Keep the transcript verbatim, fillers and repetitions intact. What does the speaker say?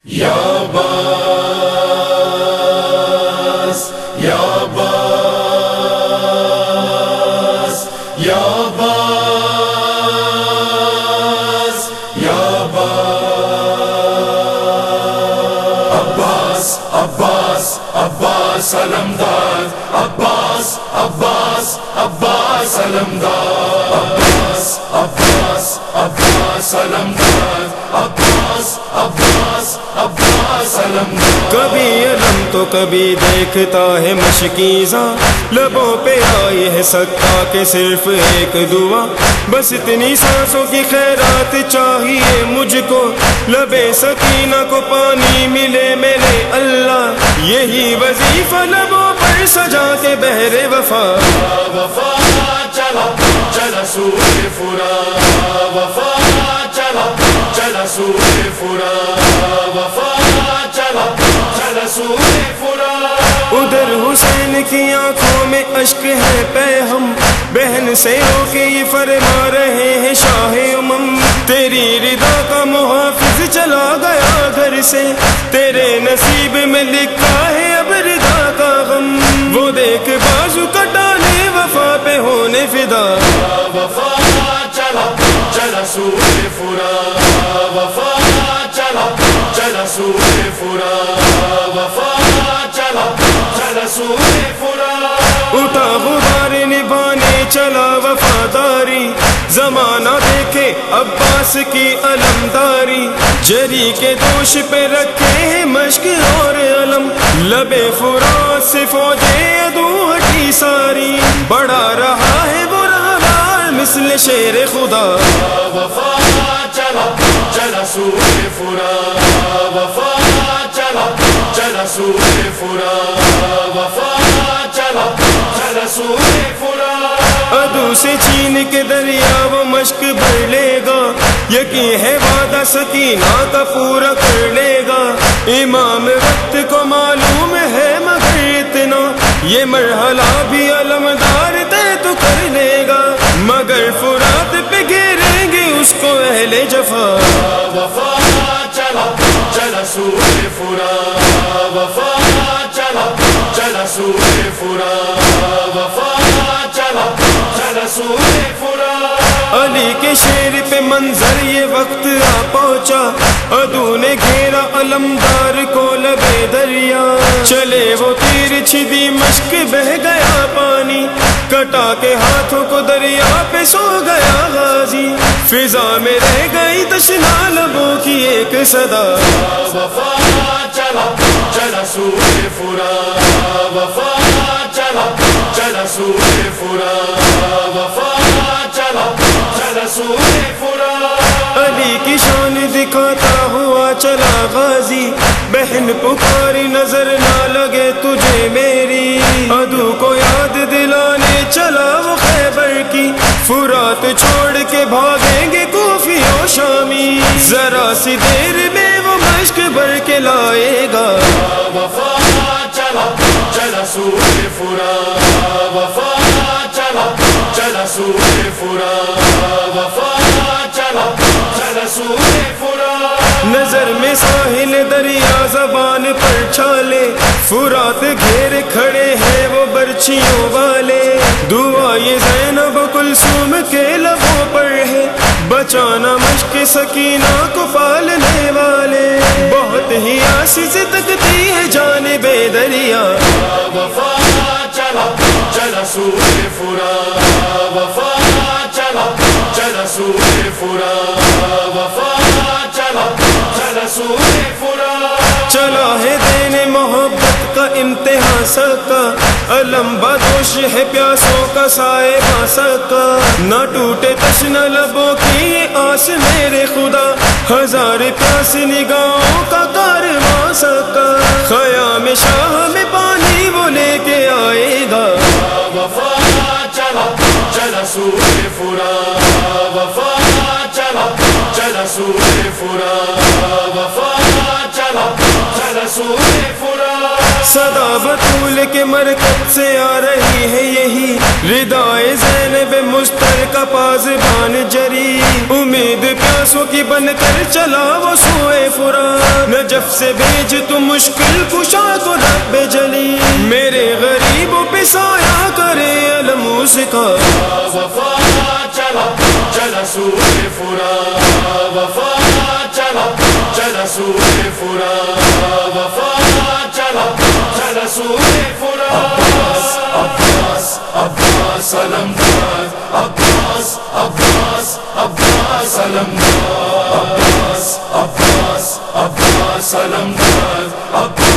یا عباس یا عباس یا عباس یا عباس عباس عباس علمدار عباس عباس عباس علمدار عباس عباس عباس علمدار عباس عباس عباس علمدار. کبھی علم تو کبھی دیکھتا ہے مشکیزاں، لبوں پہ آئی ہے سکتا کہ صرف ایک دعا، بس اتنی سانسوں کی خیرات چاہیے مجھ کو، لبے سکینہ کو پانی ملے میرے اللہ، یہی وظیفہ لبوں پر سجا کے بحر وفا. وفا چلا چلا سوئے فرا، وفا چلا چلا سوئے فرا، وفا چلا چلا سوئے فرا. ادھر حسین کی آنکھوں میں اشک ہے پہ ہم، بہن سے ہو کے یہ فرما رہے ہیں شاہ امم، تیری رضا کا محافظ چلا گیا گھر سے، تیرے نصیب میں لکھا ہے اب رضا کا غم، وہ دیکھ بازو کٹانے وفا پہ ہونے فدا. وفا چلا چلا سوئے فرا، وفا چلا چلا سوئے فرا، وفا چلا چلا سوئے فرا. اٹھا غبار نبھانے چلا وفاداری، زمانہ دیکھے عباس کی علمداری، جری کے دوش پہ رکھے ہیں مشک اور علم، لبے فرات سے فوجیں عدو ہٹی ساری، بڑا رہا ہے برا حال مثل شیر خدا. وفا چلا چلا سوئے فرا، وفا چلا چلا سوئے فرا، وفا چلا چلا سوئے فرا. عدو سے چھین کے دریا وہ مشک بھر لے گا، یقین ہے وعدہ سکینہ کا پورا کر لے گا، امام وقت کو معلوم ہے مگر اتنا، یہ مرحلہ بھی علمدار طے تو کر لے گا، مگر فرات پہ گھیریں گے اس کو اہل جفا. وفا چلا چلا سوئے فرا، وفا چلا چلا سوئے فرا، وفا چلا چلا سوئے فرا. علی کے شیر پہ منظر یہ وقت آ پہنچا، عدو نے گھیرا علمدار کو لبے دریا، چلے وہ تیر چھدی مشک بہ گیا پانی، کٹا کے ہاتھوں کو دریا پہ سو گیا غازی، فضا میں رہ گئی تشنا لبوں کی ایک صدا. وفا چلا چلا سوئے فرا، وفا چلا چلا سوئے فرا، وفا چلا چلا سوئے فرا. علی کی شان دکھاتا ہوا چلا غازی، بہن پکاری نظر نہ لگے تجھے میری، عدو کو یاد دلانے چلا وہ خیبر کی، فرات چھوڑ کے بھاگیں گے کوفی و شامی، ذرا سی دیر میں وہ مشک بھر کے لائے گا. وفا چلا چلا سوئے فرا، وفا چلا چلا سوئے فرا، وفا چلا چلا سوئے فرا. نظر میں ساحل دریا زبان پر چھالے، فرات گھیر کھڑے ہیں وہ برچھیوں والے، دعا یہ زینب کلثوم کے لبوں پر ہے، بچانا مشک سکینہ کو پالنے والے، بہت ہی آسی سے تکتی ہے جانب دریا. وفا چلا چلا سوئے فرا، وفا چلا چلا سوئے فرا، وفا چلا چلا سوئے فرا. چلا ہے دینے محبت کا امتحان سکا، علم بدوش ہے پیاسوں کا سائے با سکا، نہ ٹوٹے تشنا لبوں کی یہ آس میرے خدا، ہزار پیاس نگاہوں کا کارواں سکا، خیام شاہ میں پانی وہ لے کے آئے گا. وفا چلا چلا سوئے فرا، وفا چلا چلا سوئے فرا، وفا چلا چلا سوئے فرا. صدا بطول کے مرکز سے آ رہی ہے یہی، ردائے زینب مشترکہ پازبان جری، امید پیاسوں کی بن کر چلا وہ سوئے فرات، نہ نجف سے بھیج تو مشکل کشا کو رب جلی، میرے غریبوں پہ سایہ کرے علم اس کا وفا چلا چلا سوئے فرا، وفا چلا چلا سوئے فرا، وفا چلا چلا سوئے فرا، عباس عباس عباس علمدار، عباس عباس عباس علمدار، عباس عباس عباس علمدار، عباس